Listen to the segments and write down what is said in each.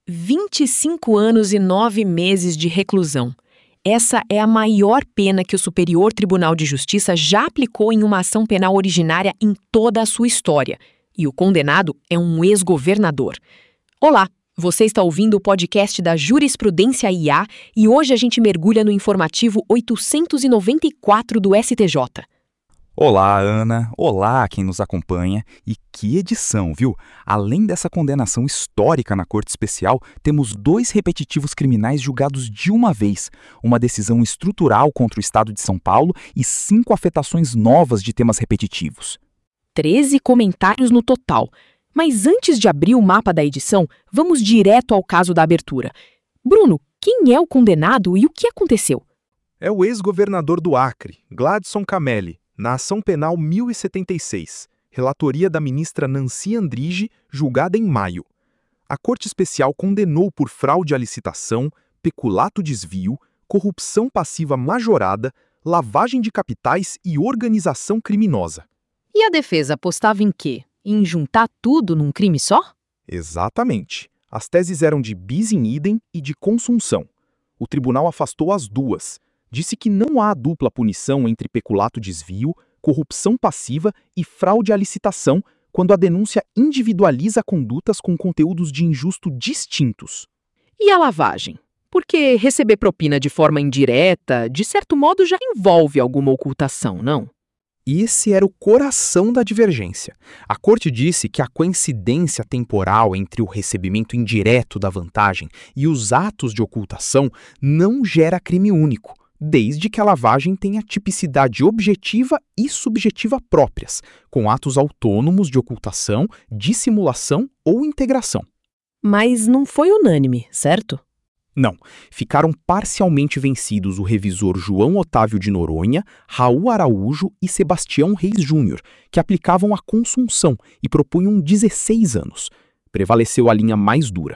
25 anos e 9 meses de reclusão. Essa é a maior pena que o Superior Tribunal de Justiça já aplicou em uma ação penal originária em toda a sua história. E o condenado é um ex-governador. Olá, você está ouvindo o podcast da Jurisprudência IA e hoje a gente mergulha no informativo 894 do STJ. Olá, Ana. Olá, quem nos acompanha. E que edição, viu? Além dessa condenação histórica na Corte Especial, temos 2 repetitivos criminais julgados de uma vez, uma decisão estrutural contra o Estado de São Paulo e 5 afetações novas de temas repetitivos. 13 comentários no total. Mas antes de abrir o mapa da edição, vamos direto ao caso da abertura. Bruno, quem é o condenado e o que aconteceu? É o ex-governador do Acre, Gladson Camelli, na ação penal 1076, relatoria da ministra Nancy Andrighi, julgada em maio. A Corte Especial condenou por fraude à licitação, peculato-desvio, corrupção passiva majorada, lavagem de capitais e organização criminosa. E a defesa apostava em quê? Em juntar tudo num crime só? Exatamente. As teses eram de bis in idem e de consunção. O tribunal afastou as duas. Disse que não há dupla punição entre peculato-desvio, corrupção passiva e fraude à licitação quando a denúncia individualiza condutas com conteúdos de injusto distintos. E a lavagem? Porque receber propina de forma indireta, de certo modo, já envolve alguma ocultação, não? Esse era o coração da divergência. A Corte disse que a coincidência temporal entre o recebimento indireto da vantagem e os atos de ocultação não gera crime único, desde que a lavagem tenha tipicidade objetiva e subjetiva próprias, com atos autônomos de ocultação, dissimulação ou integração. Mas não foi unânime, certo? Não, ficaram parcialmente vencidos o revisor João Otávio de Noronha, Raul Araújo e Sebastião Reis Júnior, que aplicavam a consunção e propunham 16 anos. Prevaleceu a linha mais dura,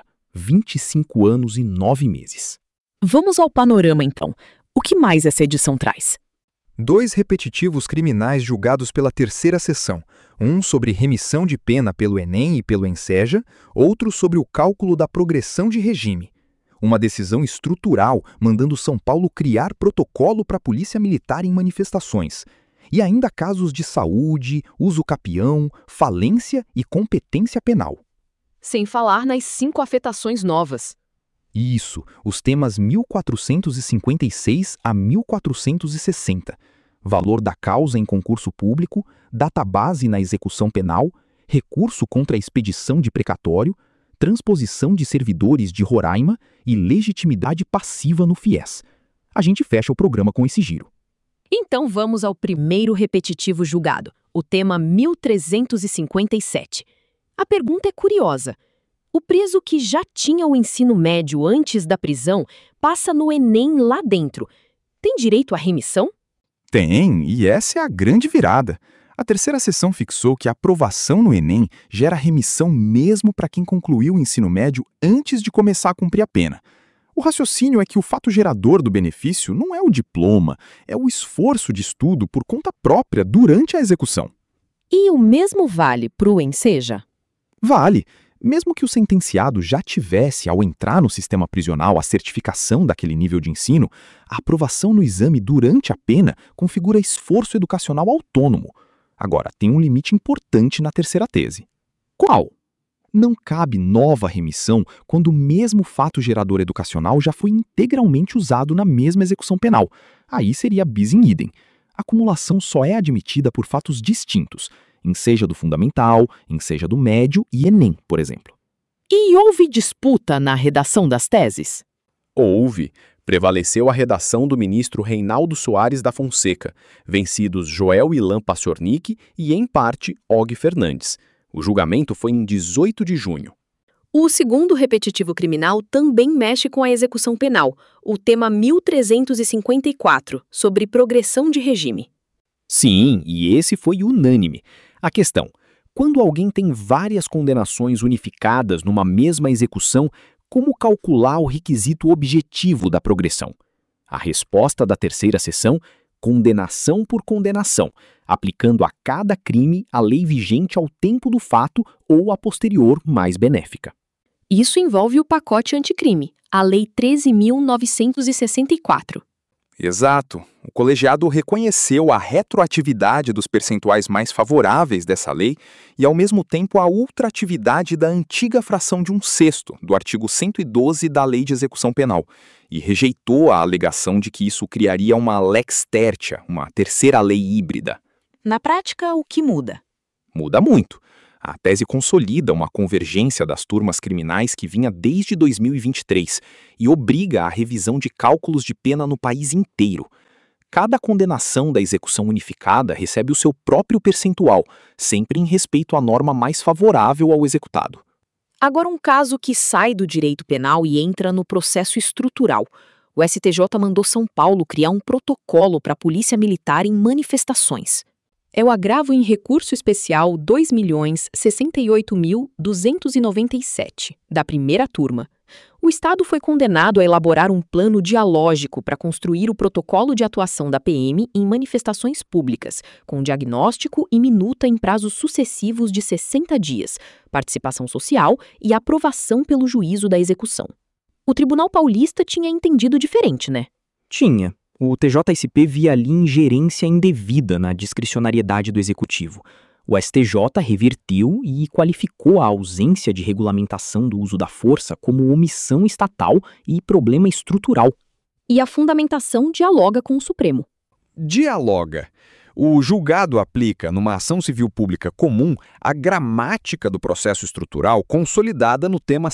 25 anos e 9 meses. Vamos ao panorama, então. O que mais essa edição traz? 2 repetitivos criminais julgados pela terceira sessão, um sobre remissão de pena pelo Enem e pelo Enseja, outro sobre o cálculo da progressão de regime. Uma decisão estrutural mandando São Paulo criar protocolo para a polícia militar em manifestações. E ainda casos de saúde, uso capião, falência e competência penal. Sem falar nas 5 afetações novas. Isso, os temas 1456 a 1460. Valor da causa em concurso público, database na execução penal, recurso contra a expedição de precatório, transposição de servidores de Roraima e legitimidade passiva no FIES. A gente fecha o programa com esse giro. Então vamos ao primeiro repetitivo julgado, o tema 1357. A pergunta é curiosa. O preso que já tinha o ensino médio antes da prisão passa no Enem lá dentro. Tem direito à remissão? Tem, e essa é a grande virada. A terceira sessão fixou que a aprovação no Enem gera remissão mesmo para quem concluiu o ensino médio antes de começar a cumprir a pena. O raciocínio é que o fato gerador do benefício não é o diploma, é o esforço de estudo por conta própria durante a execução. E o mesmo vale para o Enseja? Vale. Mesmo que o sentenciado já tivesse, ao entrar no sistema prisional, a certificação daquele nível de ensino, a aprovação no exame durante a pena configura esforço educacional autônomo. Agora, tem um limite importante na terceira tese. Qual? Não cabe nova remissão quando o mesmo fato gerador educacional já foi integralmente usado na mesma execução penal. Aí seria bis in idem. A acumulação só é admitida por fatos distintos, Enseja do fundamental, Enseja do médio e Enem, por exemplo. E houve disputa na redação das teses? Houve. Prevaleceu a redação do ministro Reinaldo Soares da Fonseca, vencidos Joel Ilan Passornik e, em parte, Og Fernandes. O julgamento foi em 18 de junho. O segundo repetitivo criminal também mexe com a execução penal, o tema 1354, sobre progressão de regime. Sim, e esse foi unânime. A questão: quando alguém tem várias condenações unificadas numa mesma execução, como calcular o requisito objetivo da progressão? A resposta da terceira sessão: condenação por condenação, aplicando a cada crime a lei vigente ao tempo do fato ou a posterior mais benéfica. Isso envolve o pacote anticrime, a Lei 13.964. Exato. O colegiado reconheceu a retroatividade dos percentuais mais favoráveis dessa lei e, ao mesmo tempo, a ultratividade da antiga fração de 1/6 do artigo 112 da Lei de Execução Penal, e rejeitou a alegação de que isso criaria uma lex tertia, uma terceira lei híbrida. Na prática, o que muda? Muda muito. A tese consolida uma convergência das turmas criminais que vinha desde 2023 e obriga à revisão de cálculos de pena no país inteiro. Cada condenação da execução unificada recebe o seu próprio percentual, sempre em respeito à norma mais favorável ao executado. Agora, um caso que sai do direito penal e entra no processo estrutural. O STJ mandou São Paulo criar um protocolo para a Polícia Militar em manifestações. É o agravo em recurso especial 2.068.297, da primeira turma. O Estado foi condenado a elaborar um plano dialógico para construir o protocolo de atuação da PM em manifestações públicas, com diagnóstico e minuta em prazos sucessivos de 60 dias, participação social e aprovação pelo juízo da execução. O Tribunal Paulista tinha entendido diferente, né? Tinha. O TJSP via ali ingerência indevida na discricionariedade do Executivo. O STJ reverteu e qualificou a ausência de regulamentação do uso da força como omissão estatal e problema estrutural. E a fundamentação dialoga com o Supremo. Dialoga. O julgado aplica, numa ação civil pública comum, a gramática do processo estrutural consolidada no tema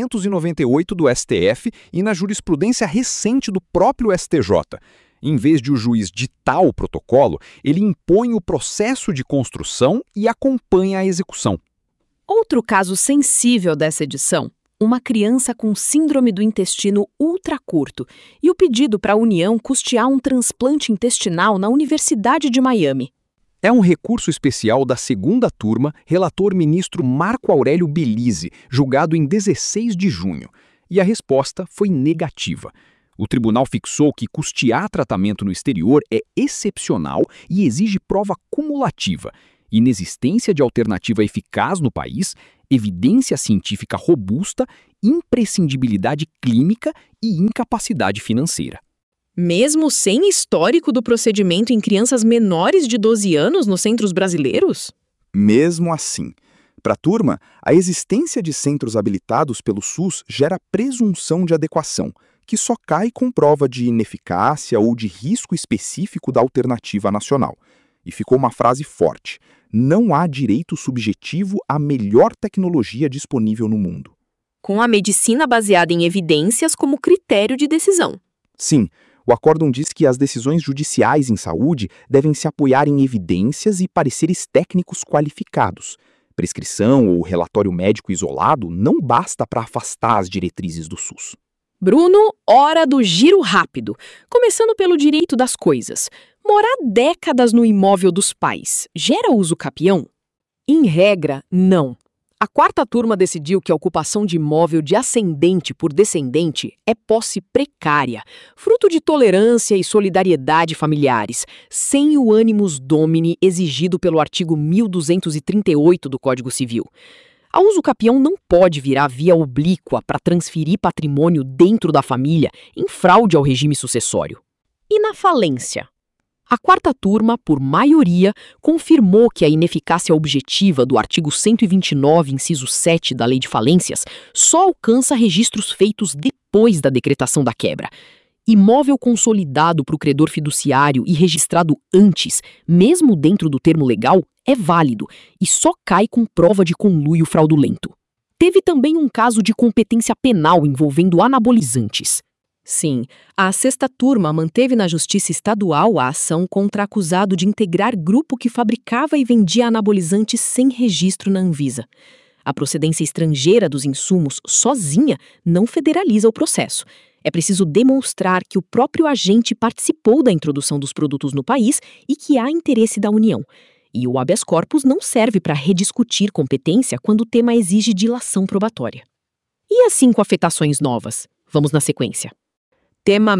698 do STF e na jurisprudência recente do próprio STJ. Em vez de o juiz ditar o protocolo, ele impõe o processo de construção e acompanha a execução. Outro caso sensível dessa edição, uma criança com síndrome do intestino ultracurto e o pedido para a União custear um transplante intestinal na Universidade de Miami. É um recurso especial da segunda turma, relator ministro Marco Aurélio Belize, julgado em 16 de junho. E a resposta foi negativa. O tribunal fixou que custear tratamento no exterior é excepcional e exige prova cumulativa, inexistência de alternativa eficaz no país, evidência científica robusta, imprescindibilidade clínica e incapacidade financeira. Mesmo sem histórico do procedimento em crianças menores de 12 anos nos centros brasileiros? Mesmo assim, para a turma, a existência de centros habilitados pelo SUS gera presunção de adequação, que só cai com prova de ineficácia ou de risco específico da alternativa nacional. E ficou uma frase forte: não há direito subjetivo à melhor tecnologia disponível no mundo. Com a medicina baseada em evidências como critério de decisão. Sim, o acórdão diz que as decisões judiciais em saúde devem se apoiar em evidências e pareceres técnicos qualificados. Prescrição ou relatório médico isolado não basta para afastar as diretrizes do SUS. Bruno, hora do giro rápido. Começando pelo direito das coisas. Morar décadas no imóvel dos pais gera uso capião? Em regra, não. A quarta turma decidiu que a ocupação de imóvel de ascendente por descendente é posse precária, fruto de tolerância e solidariedade familiares, sem o animus domini exigido pelo artigo 1238 do Código Civil. A uso capião não pode virar via oblíqua para transferir patrimônio dentro da família em fraude ao regime sucessório. E na falência? A quarta turma, por maioria, confirmou que a ineficácia objetiva do artigo 129, inciso 7 da Lei de Falências só alcança registros feitos depois da decretação da quebra. Imóvel consolidado para o credor fiduciário e registrado antes, mesmo dentro do termo legal, é válido e só cai com prova de conluio fraudulento. Teve também um caso de competência penal envolvendo anabolizantes. Sim, a sexta turma manteve na Justiça Estadual a ação contra acusado de integrar grupo que fabricava e vendia anabolizantes sem registro na Anvisa. A procedência estrangeira dos insumos sozinha não federaliza o processo. É preciso demonstrar que o próprio agente participou da introdução dos produtos no país e que há interesse da União. E o habeas corpus não serve para rediscutir competência quando o tema exige dilação probatória. E assim com afetações novas? Vamos na sequência. Tema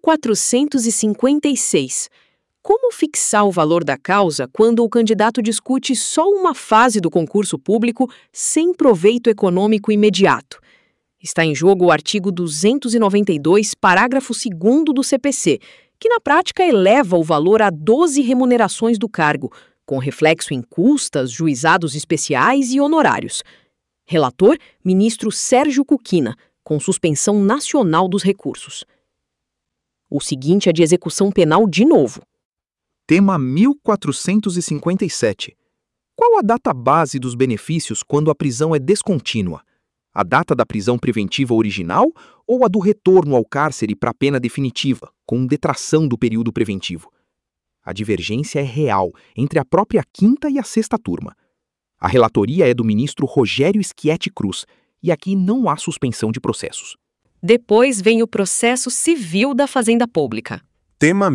1456. Como fixar o valor da causa quando o candidato discute só uma fase do concurso público sem proveito econômico imediato? Está em jogo o artigo 292, parágrafo 2º do CPC, que na prática eleva o valor a 12 remunerações do cargo, com reflexo em custas, juizados especiais e honorários. Relator, ministro Sérgio Cuquina, com suspensão nacional dos recursos. O seguinte é de execução penal de novo. Tema 1457. Qual a data base dos benefícios quando a prisão é descontínua? A data da prisão preventiva original ou a do retorno ao cárcere para a pena definitiva, com detração do período preventivo? A divergência é real entre a própria quinta e a sexta turma. A relatoria é do ministro Rogério Schietti Cruz, e aqui não há suspensão de processos. Depois vem o processo civil da Fazenda Pública. Tema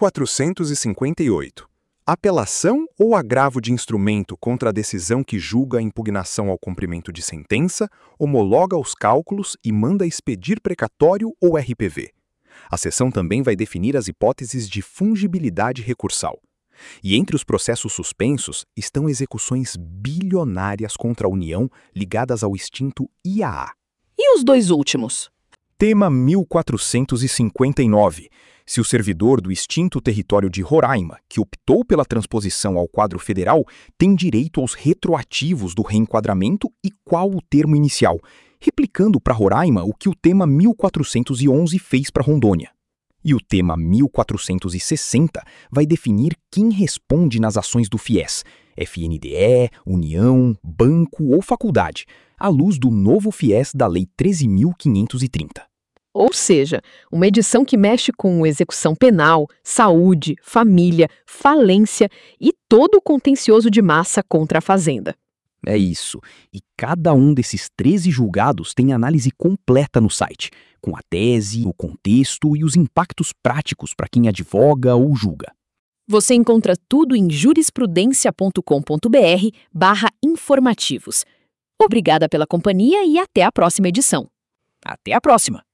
1458. Apelação ou agravo de instrumento contra a decisão que julga a impugnação ao cumprimento de sentença, homologa os cálculos e manda expedir precatório ou RPV. A seção também vai definir as hipóteses de fungibilidade recursal. E entre os processos suspensos estão execuções bilionárias contra a União ligadas ao extinto IAA. E os dois últimos? Tema 1459. Se o servidor do extinto território de Roraima, que optou pela transposição ao quadro federal, tem direito aos retroativos do reenquadramento e qual o termo inicial, replicando para Roraima o que o tema 1411 fez para Rondônia. E o tema 1460 vai definir quem responde nas ações do FIES, FNDE, União, banco ou faculdade, à luz do novo FIES da Lei 13.530. Ou seja, uma edição que mexe com execução penal, saúde, família, falência e todo o contencioso de massa contra a Fazenda. É isso. E cada um desses 13 julgados tem análise completa no site, com a tese, o contexto e os impactos práticos para quem advoga ou julga. Você encontra tudo em jurisprudencia.com.br/informativos. Obrigada pela companhia e até a próxima edição. Até a próxima!